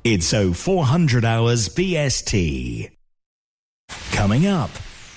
It's 0400 hours BST. Coming up.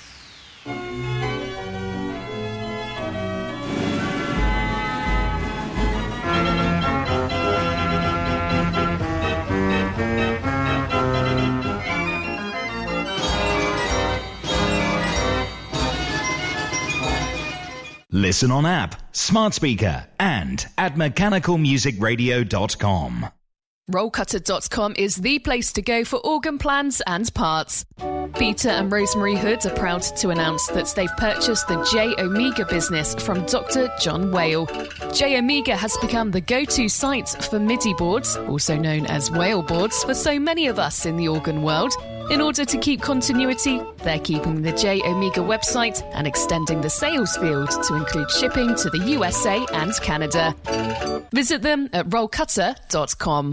Listen on app, smart speaker, and at mechanicalmusicradio.com. Rollcutter.com is the place to go for organ plans and parts. Peter and Rosemary Hood are proud to announce that they've purchased the J Omega business from Dr. John Whale. J Omega has become the go-to site for MIDI boards, also known as Whale boards, for so many of us in the organ world. In order to keep continuity, they're keeping the J Omega website and extending the sales field to include shipping to the USA and Canada. Visit them at rollcutter.com.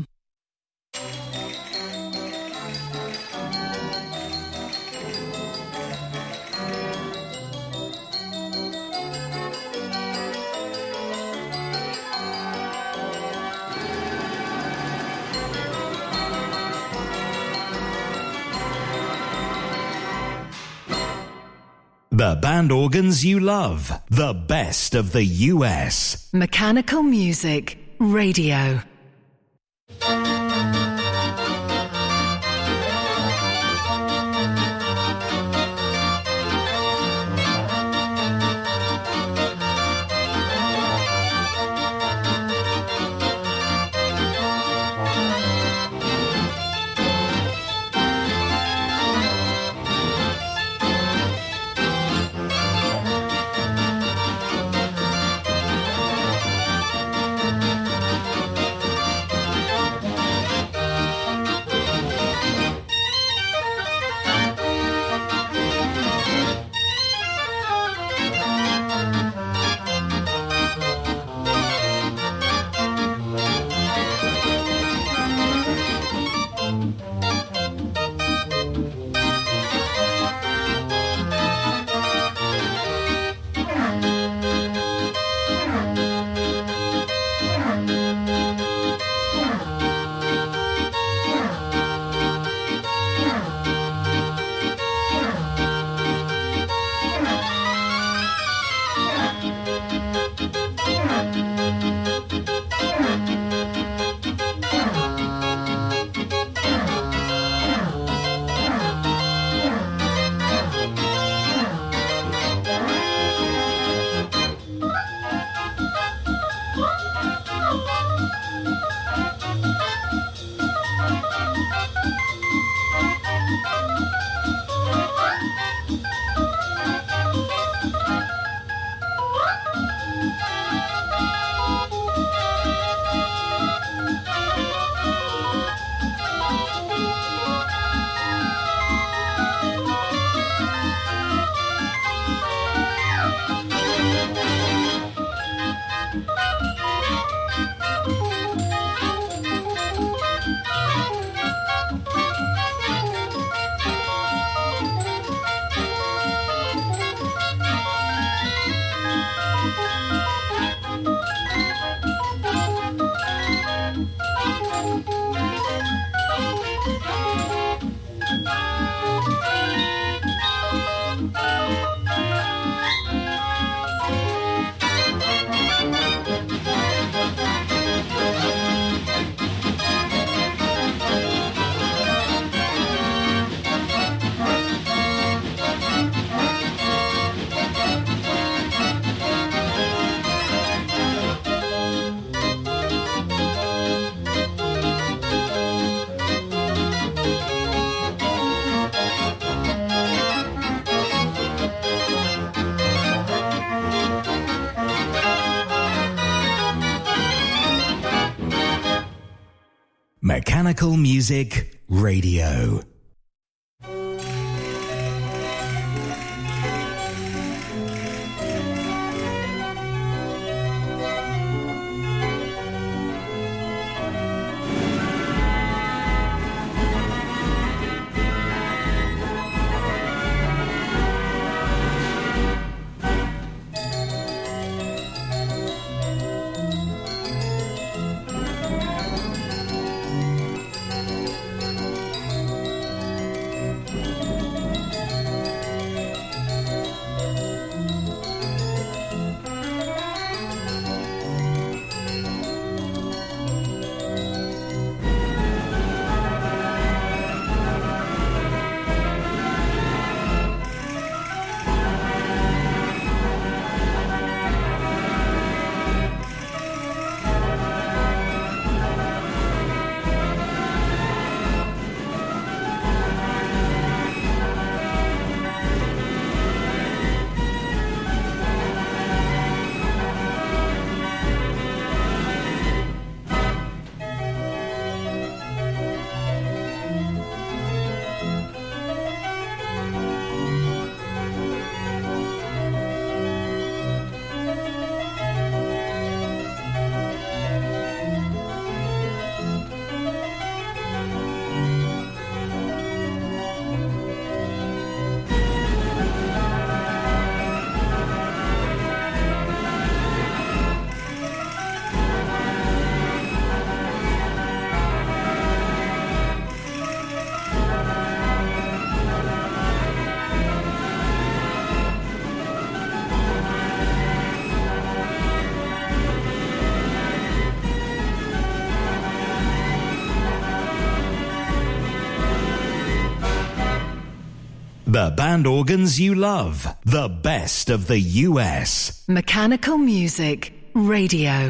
The band organs you love. The best of the US. Mechanical Music Radio. Mechanical Music Radio. The band organs you love. The best of the US. Mechanical Music Radio.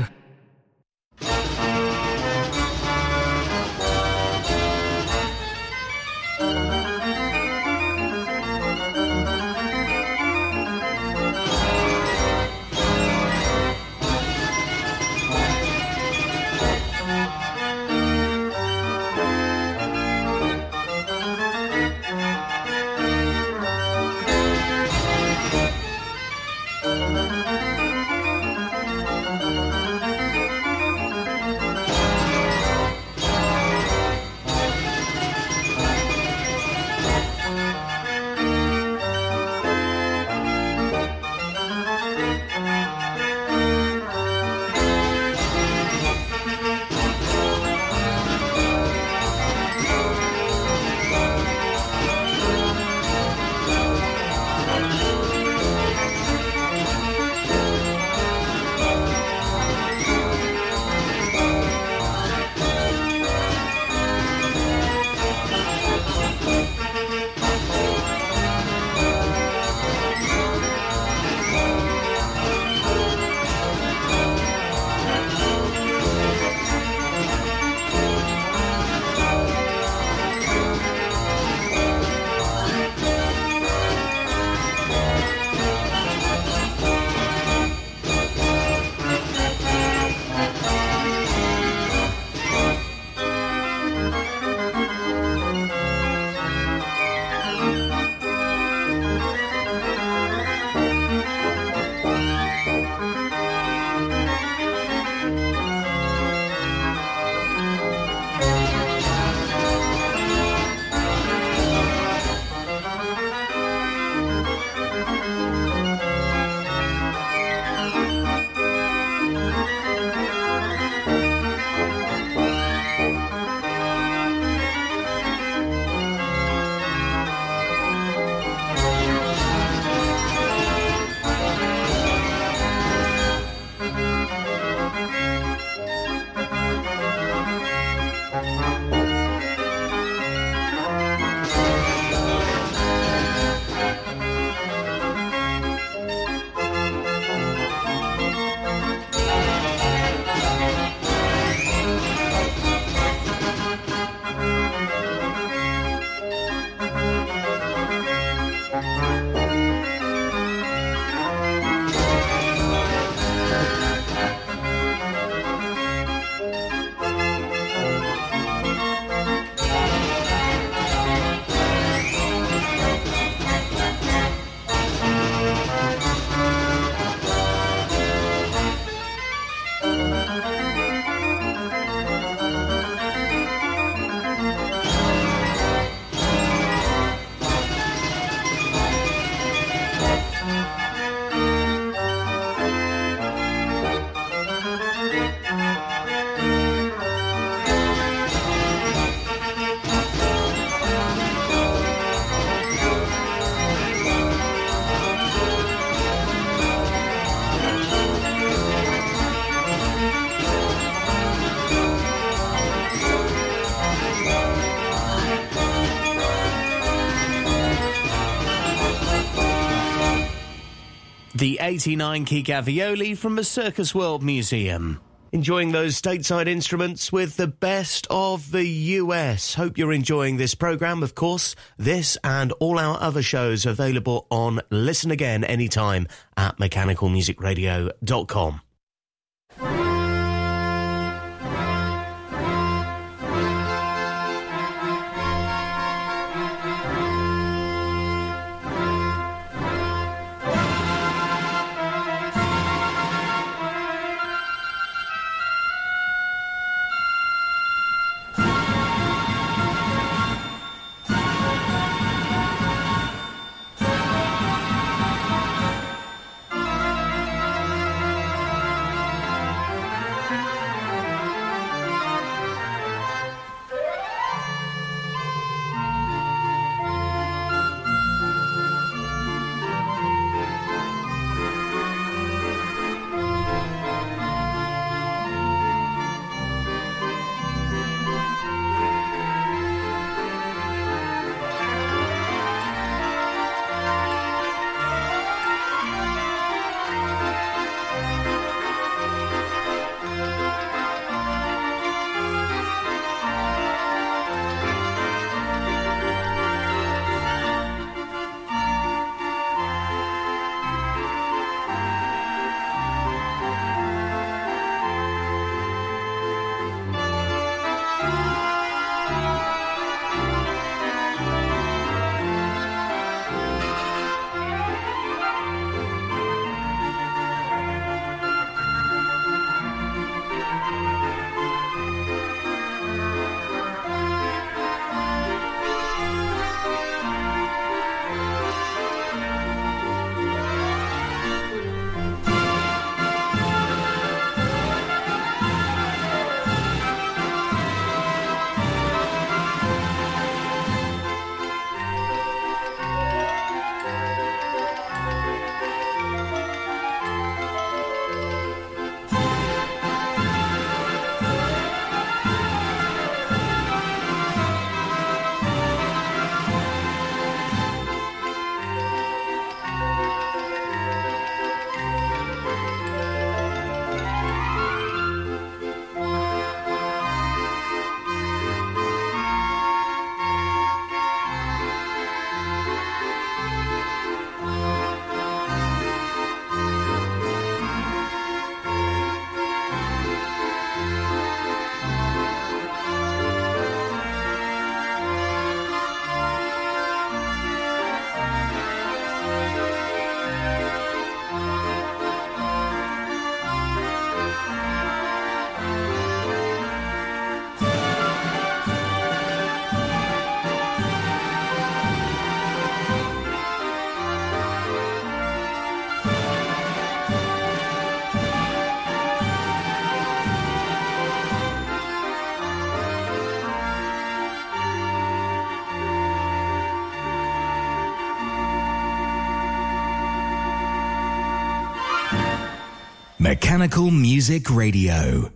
The 89 key Gavioli from the Circus World Museum. Enjoying those stateside instruments with the best of the US. Hope you're enjoying this programme. Of course, this and all our other shows available on Listen Again anytime at mechanicalmusicradio.com. Mechanical Music Radio.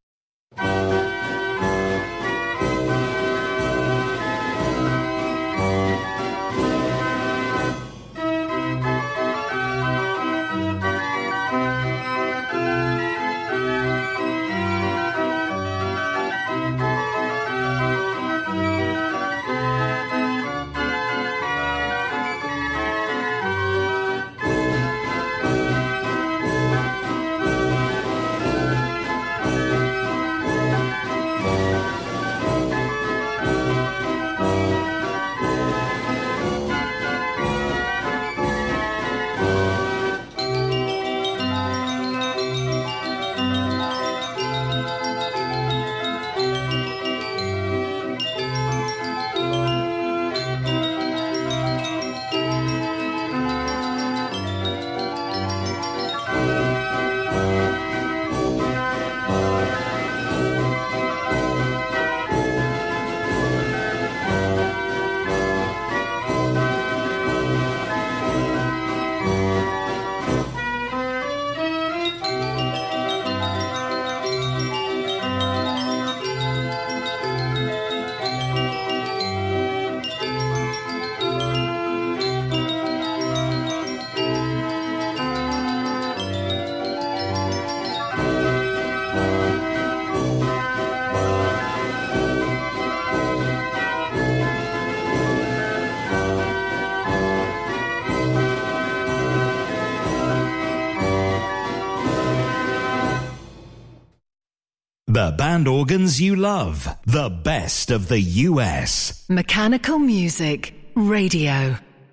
The band organs you love. The best of the US. Mechanical Music Radio.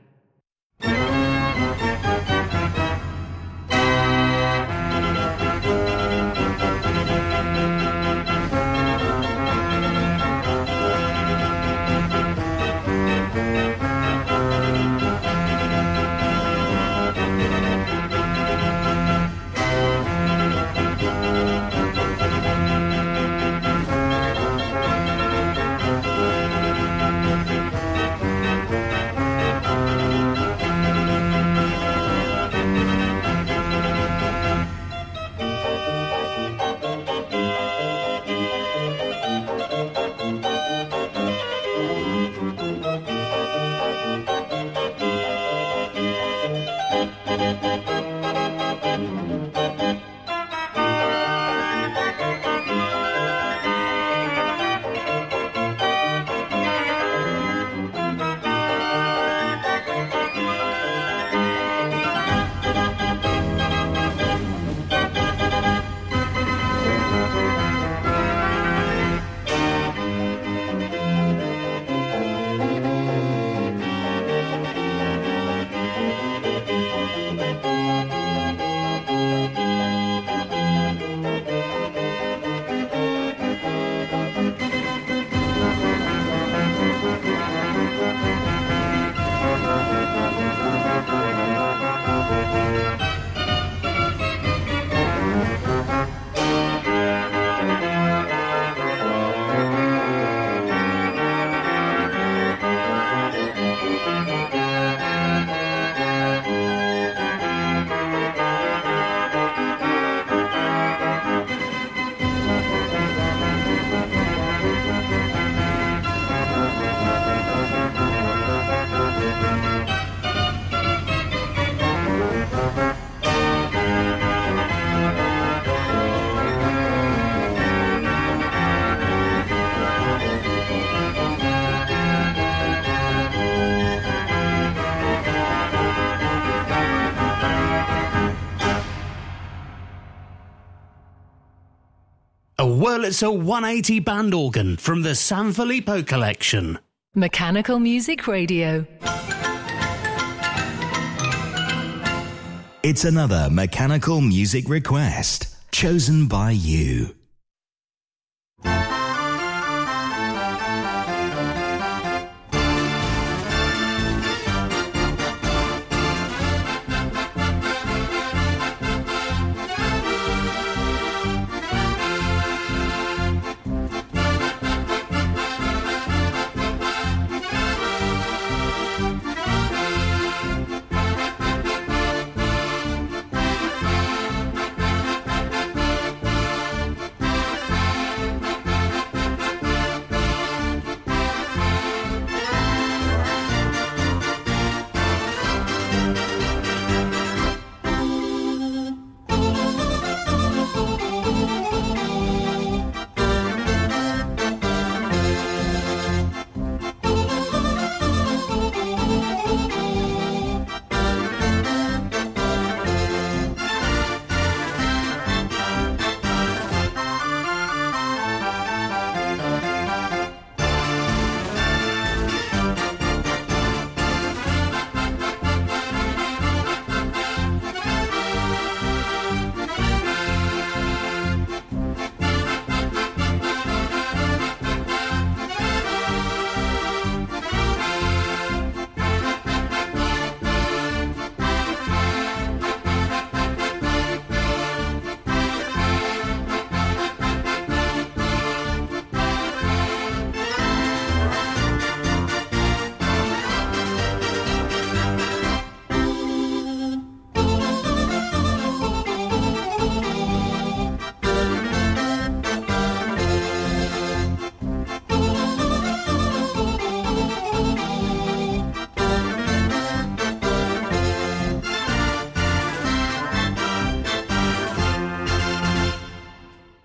Wurlitzer 180 band organ from the San Filippo collection. Mechanical Music Radio. It's another mechanical music request chosen by you.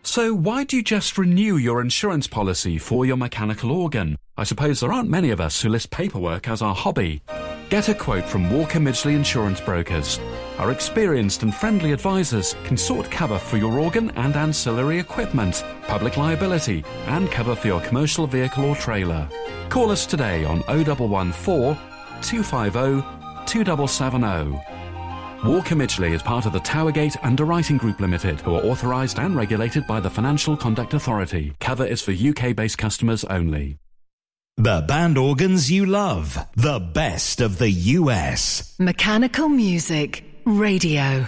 So why do you just renew your insurance policy for your mechanical organ? I suppose there aren't many of us who list paperwork as our hobby. Get a quote from Walker Midgley Insurance Brokers. Our experienced and friendly advisors can sort cover for your organ and ancillary equipment, public liability, and cover for your commercial vehicle or trailer. Call us today on 0114 250 2770. Walker Midgley is part of the Towergate Underwriting Group Limited, who are authorised and regulated by the Financial Conduct Authority. Cover is for UK-based customers only. The band organs you love. The best of the US. Mechanical Music Radio.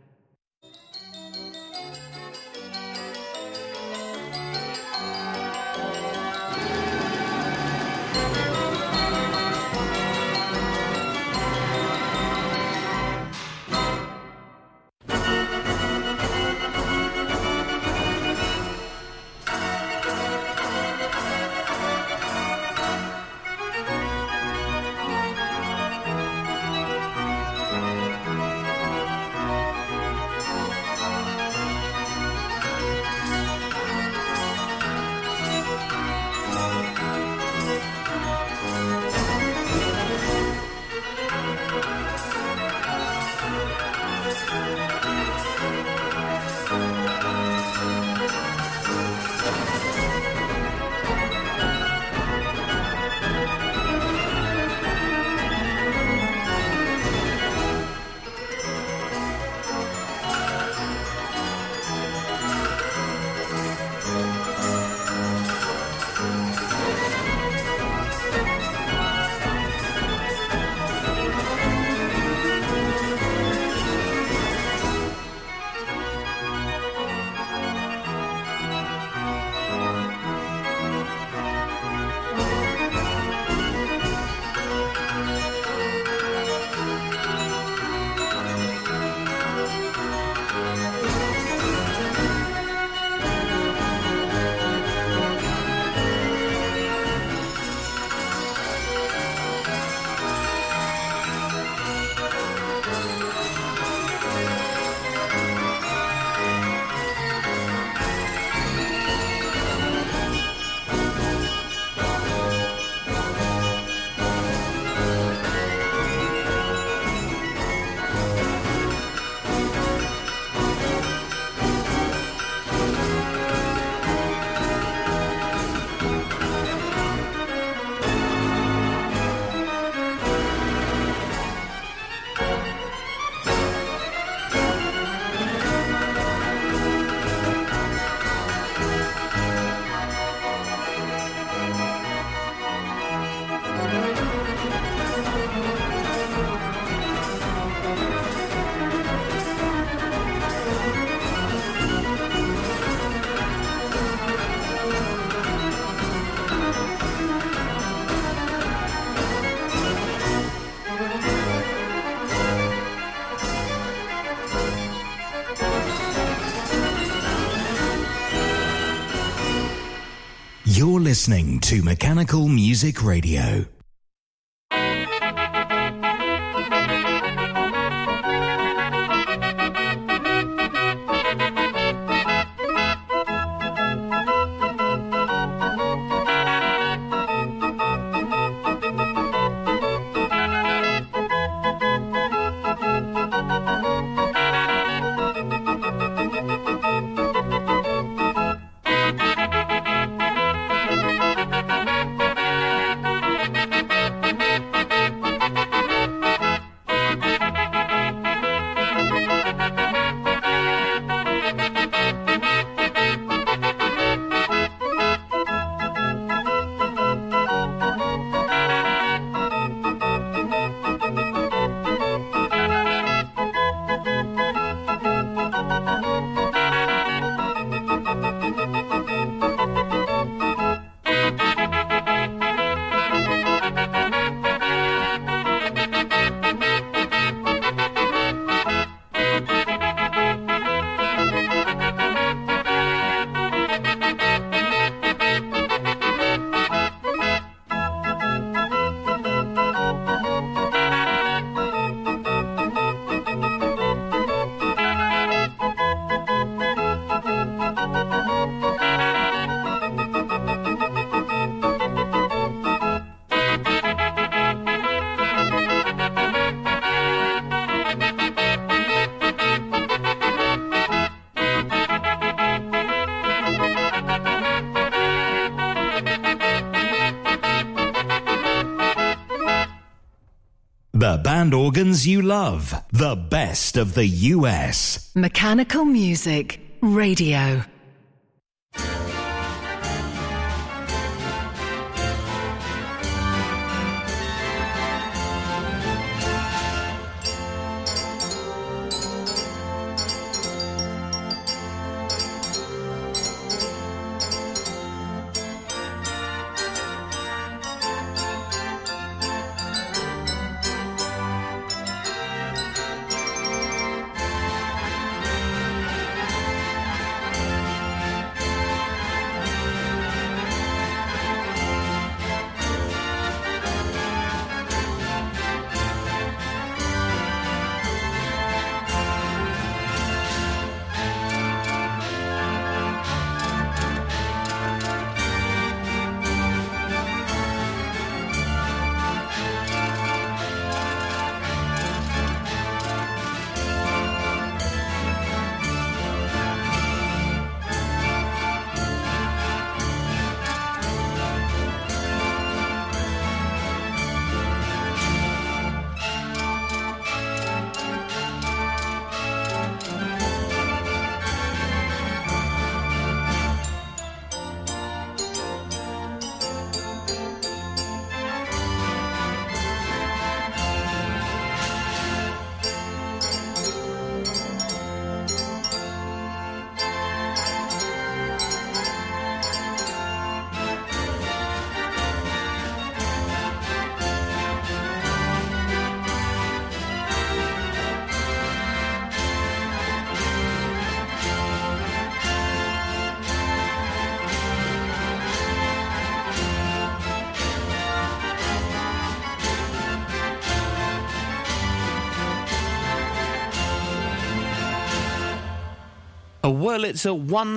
You're listening to Mechanical Music Radio. The band organs you love. The best of the US. Mechanical Music Radio. A Wurlitzer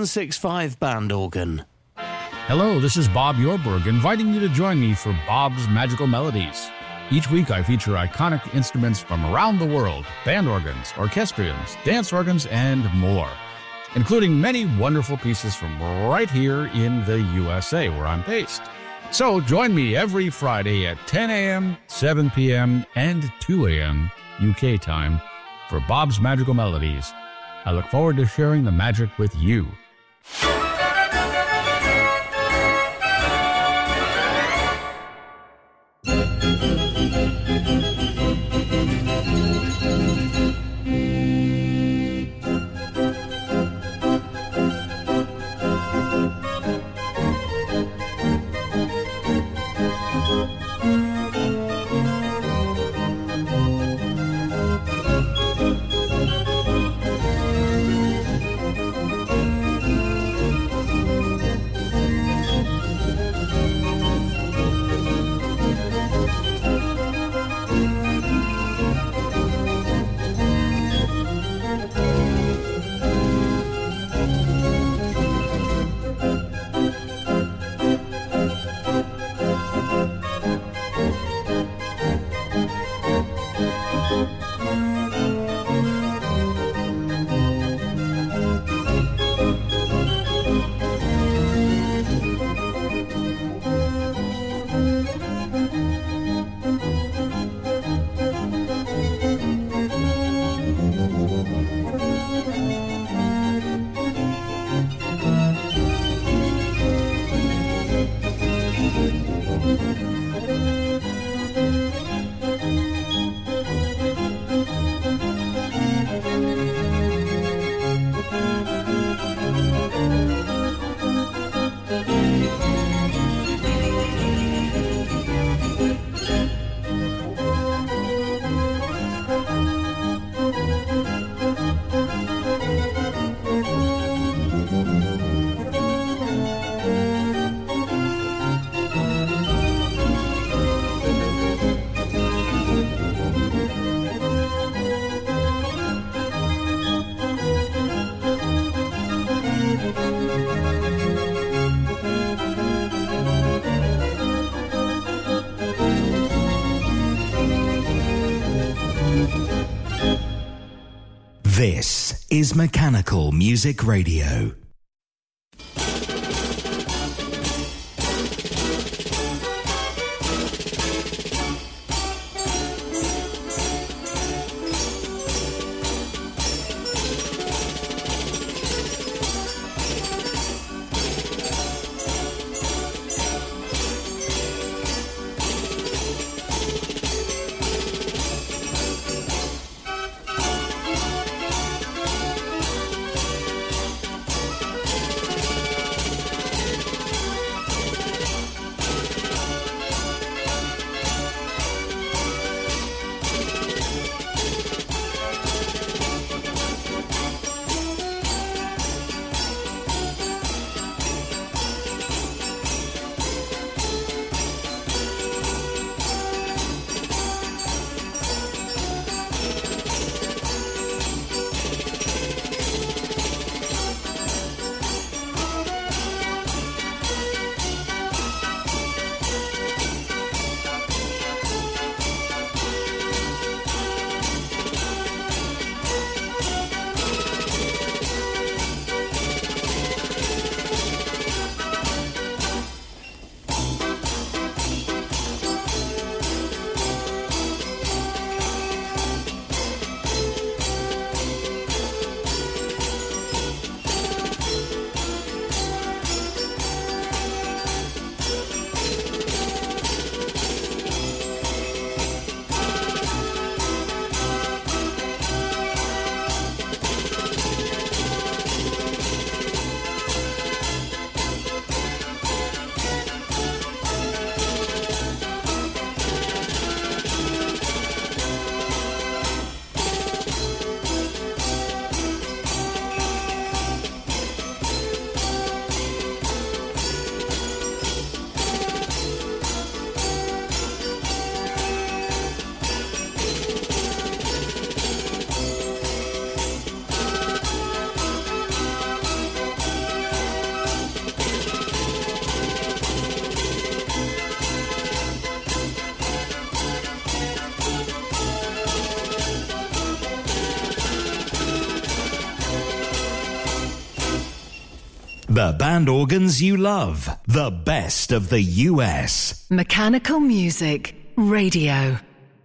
165 band organ. Hello, this is Bob Yorberg, inviting you to join me for Bob's Magical Melodies. Each week I feature iconic instruments from around the world, band organs, orchestrions, dance organs, and more, including many wonderful pieces from right here in the USA, where I'm based. So join me every Friday at 10 a.m., 7 p.m., and 2 a.m. UK time for Bob's Magical Melodies. I look forward to sharing the magic with you. This is Mechanical Music Radio. The band organs you love. The best of the US. Mechanical Music Radio.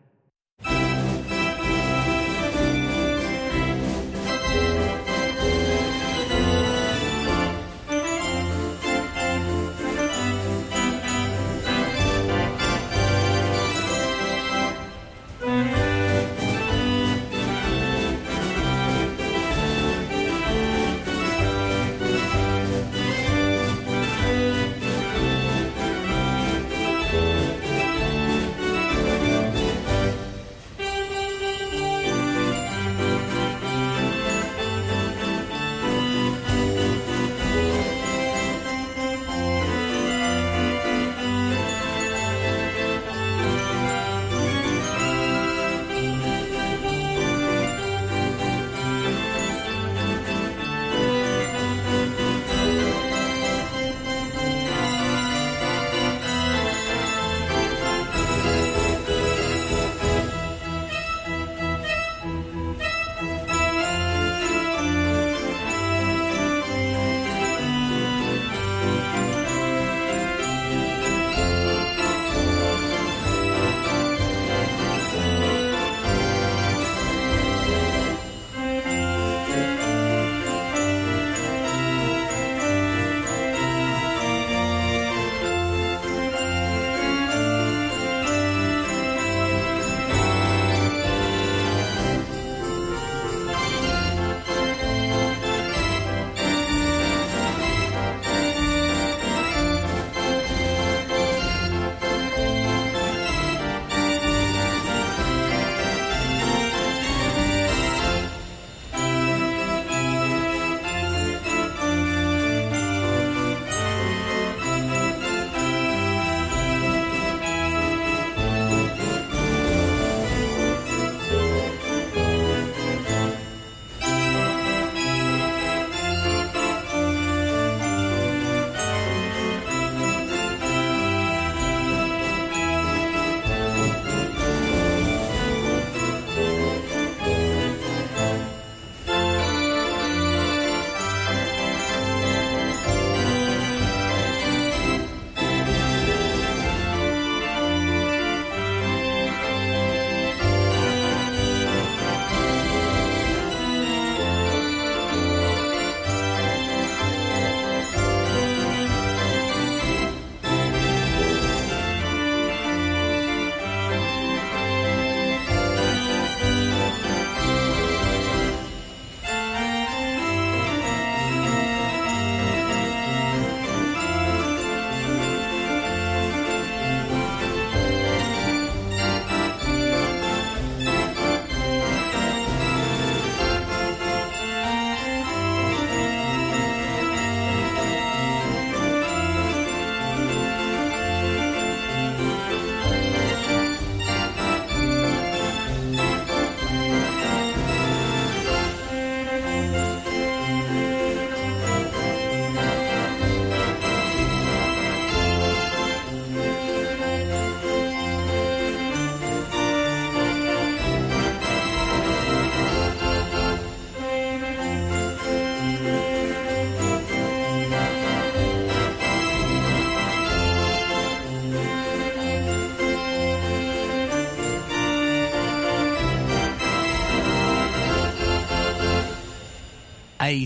A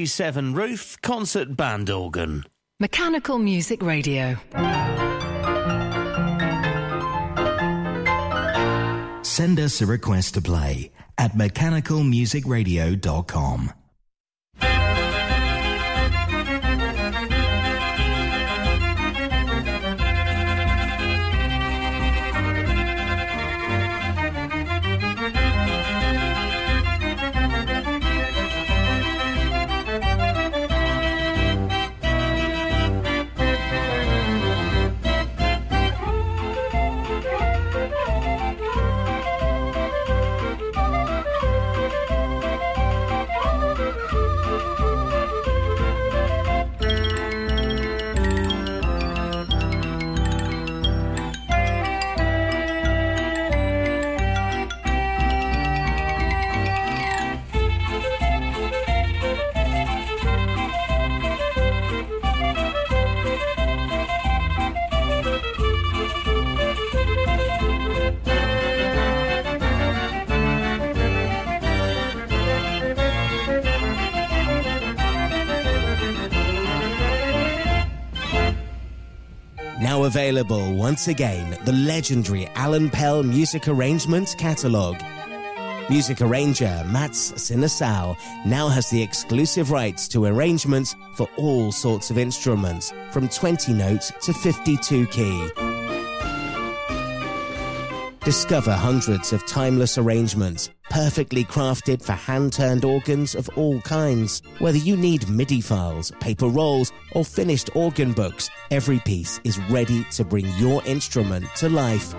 37 Ruth concert band organ. Mechanical Music Radio. Send us a request to play at mechanicalmusicradio.com. Now available once again, the legendary Alan Pell Music Arrangement Catalogue. Music arranger Mats Sinesal now has the exclusive rights to arrangements for all sorts of instruments, from 20 note to 52 key. Discover hundreds of timeless arrangements, perfectly crafted for hand-turned organs of all kinds. Whether you need MIDI files, paper rolls, or finished organ books, every piece is ready to bring your instrument to life.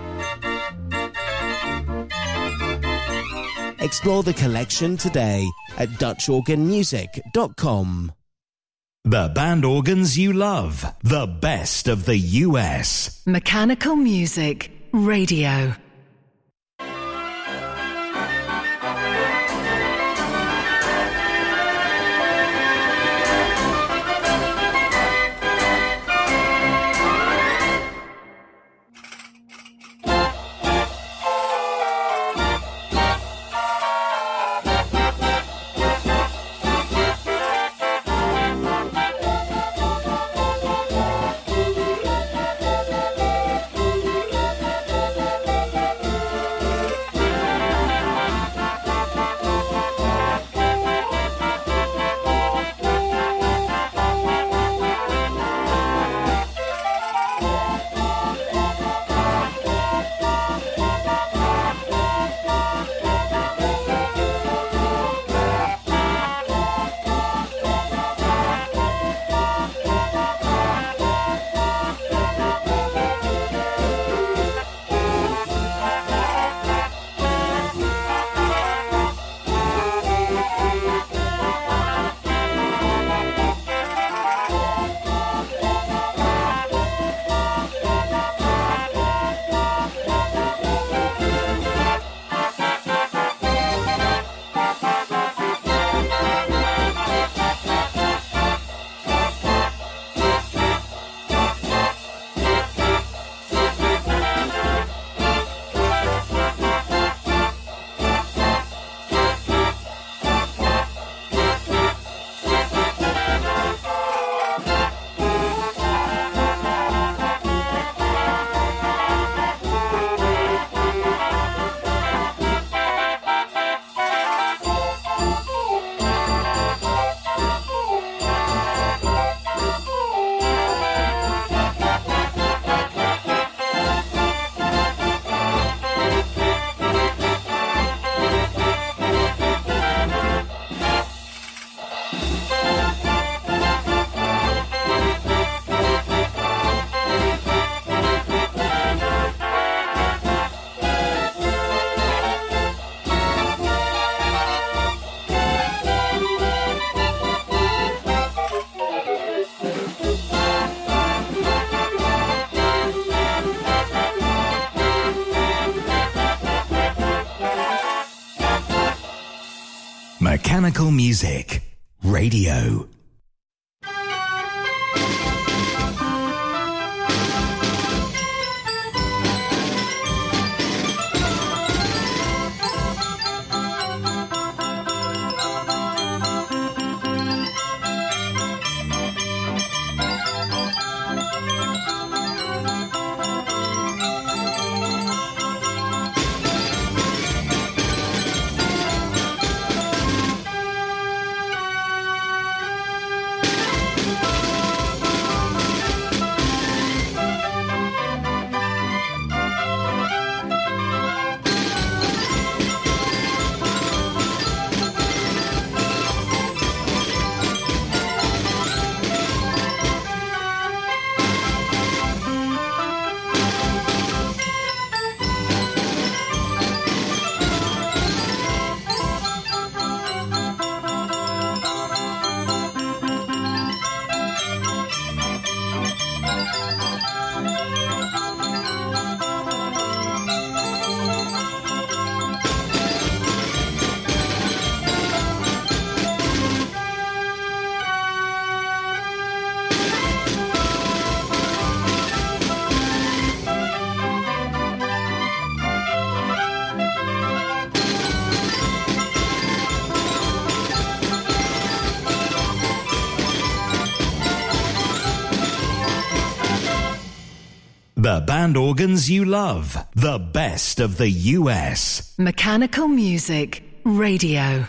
Explore the collection today at DutchOrganMusic.com. The band organs you love. The best of the US. Mechanical Music Radio. Mechanical Music Radio. The band organs you love. The best of the US. Mechanical Music Radio.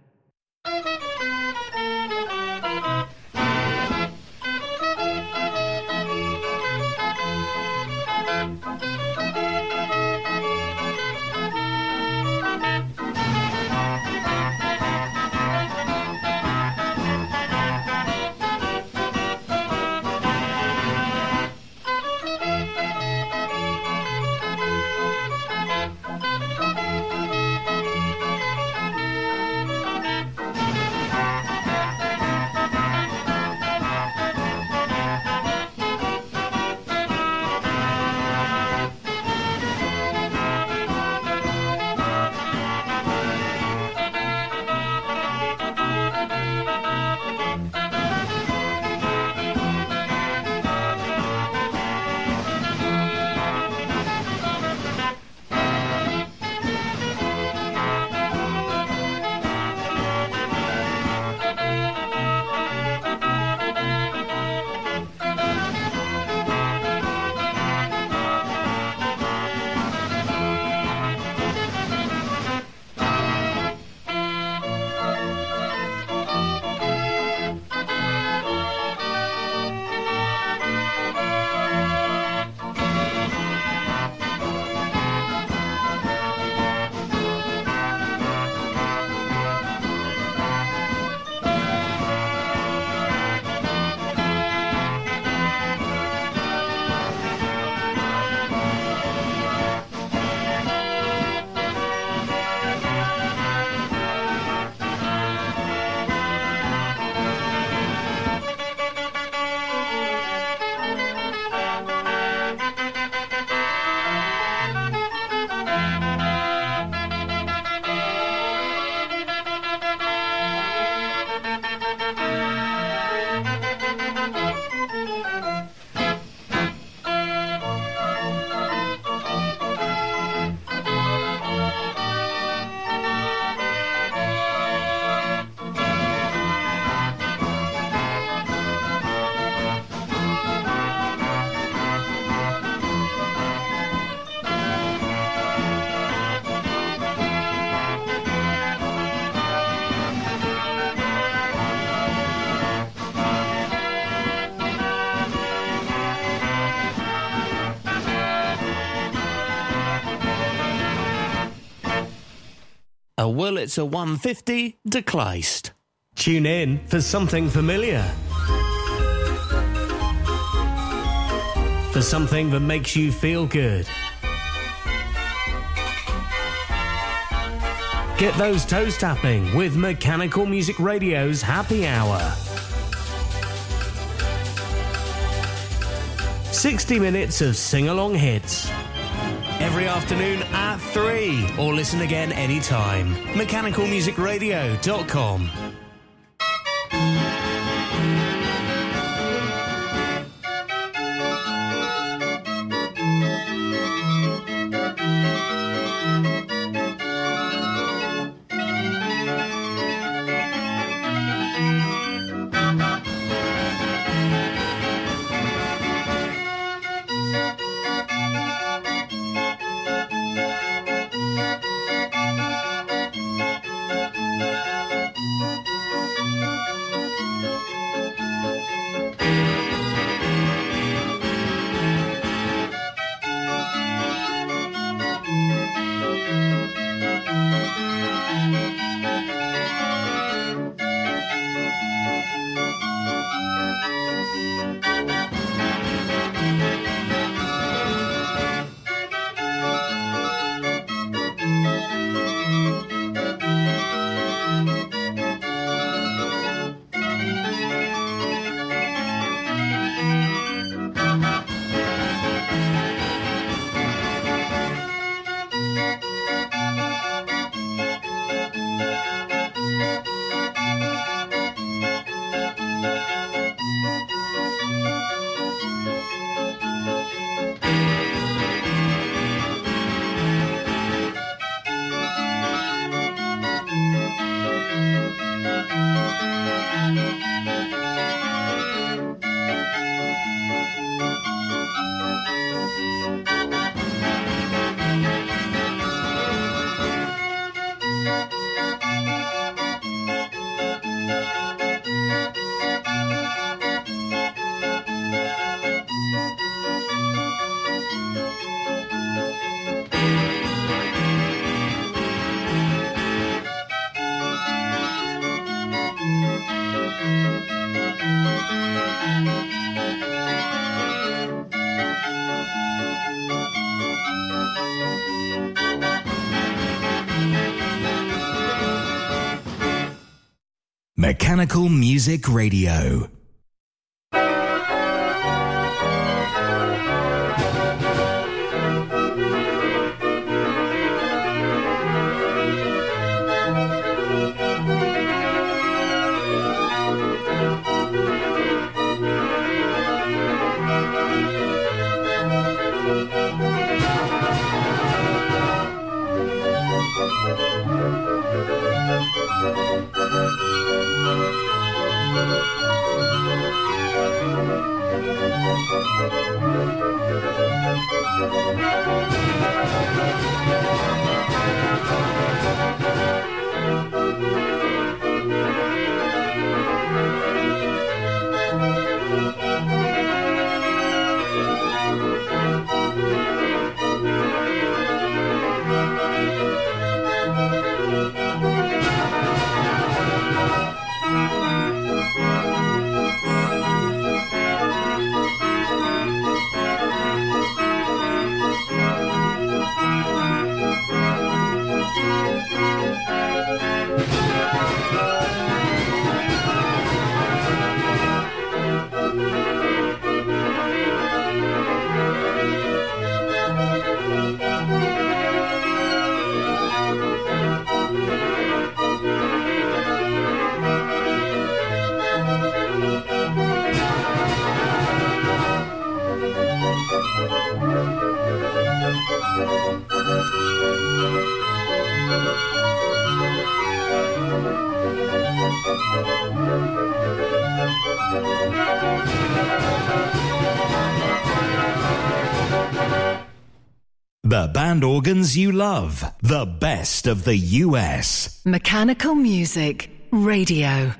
A Wurlitzer 150 de Kleist. Tune in for something familiar. For something that makes you feel good. Get those toes tapping with Mechanical Music Radio's Happy Hour. 60 minutes of sing-along hits. Every afternoon at 3, or listen again anytime. MechanicalMusicRadio.com. Mechanical Music Radio. The band organs you love. The best of the US. Mechanical Music Radio.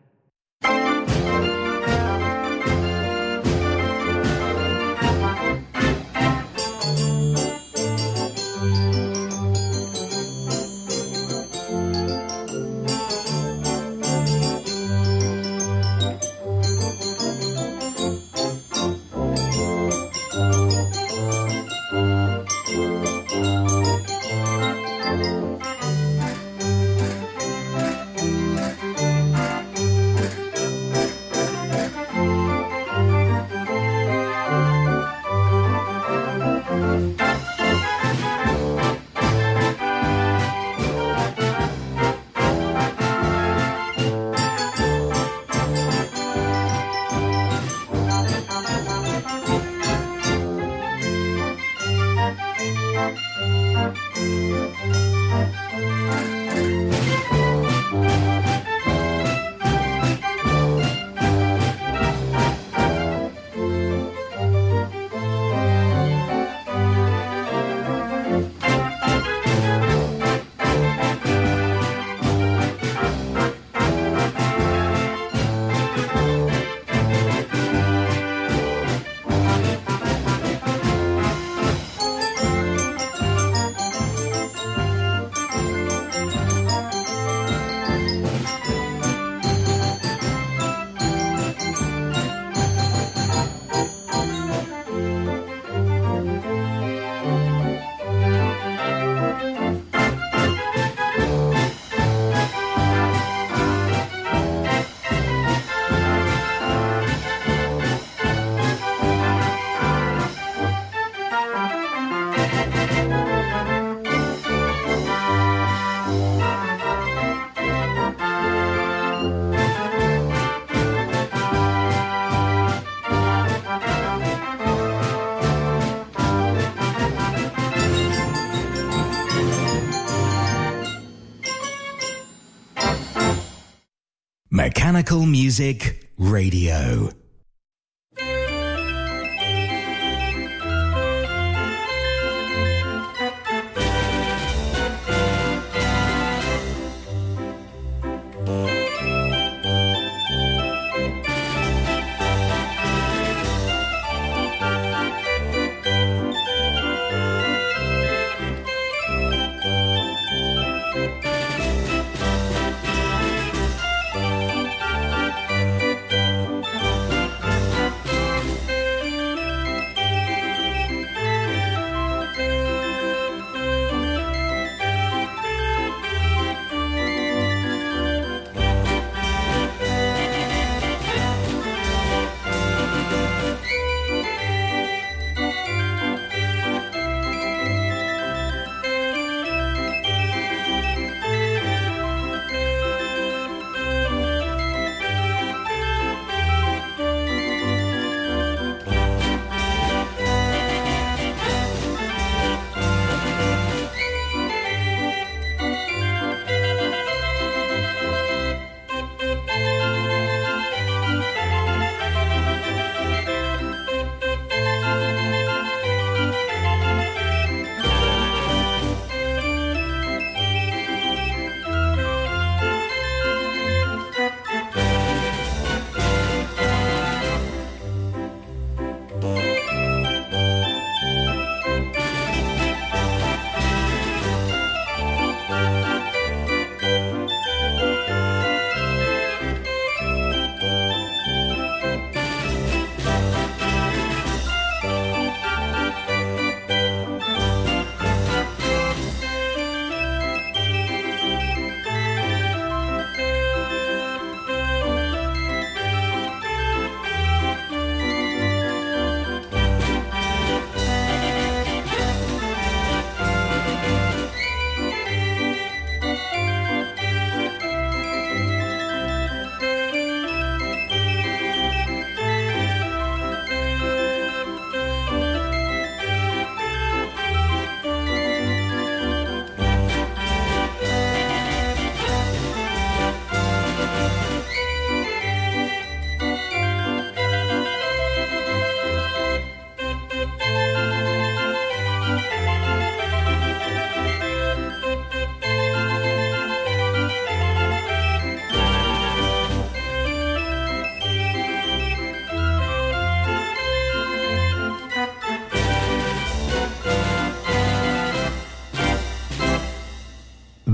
Mechanical Music Radio.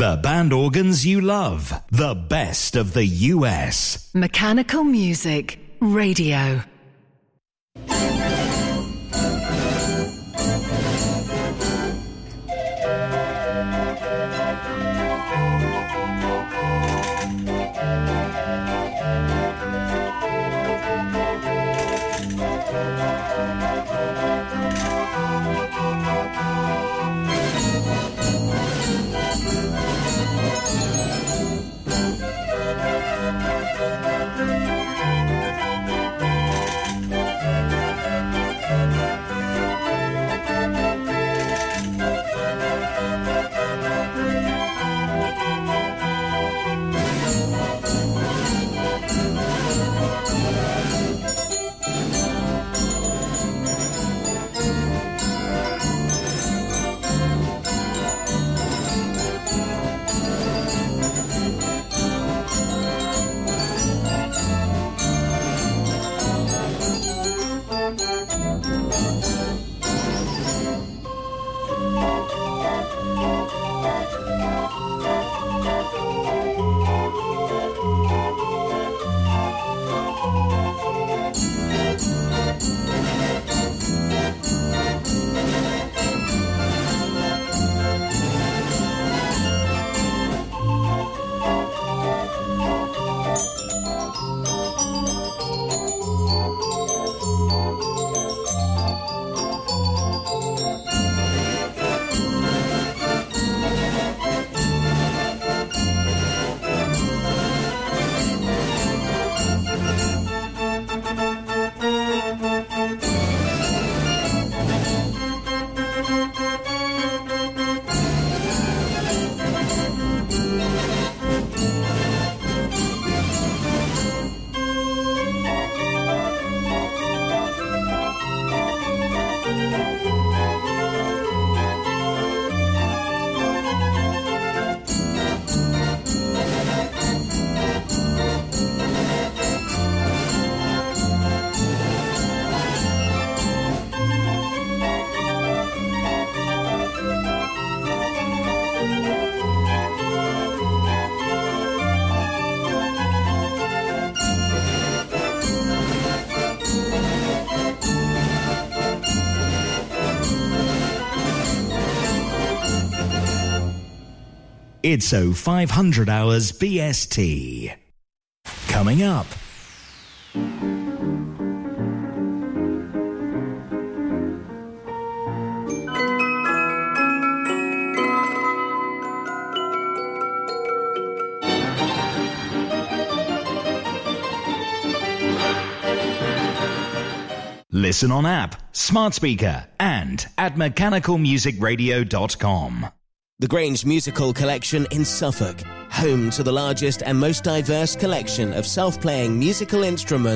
The band organs you love. The best of the US. Mechanical Music Radio. It's 0500 hours BST. Coming up. Listen on app, smart speaker, and at mechanicalmusicradio.com. The Grange Musical Collection in Suffolk, home to the largest and most diverse collection of self-playing musical instruments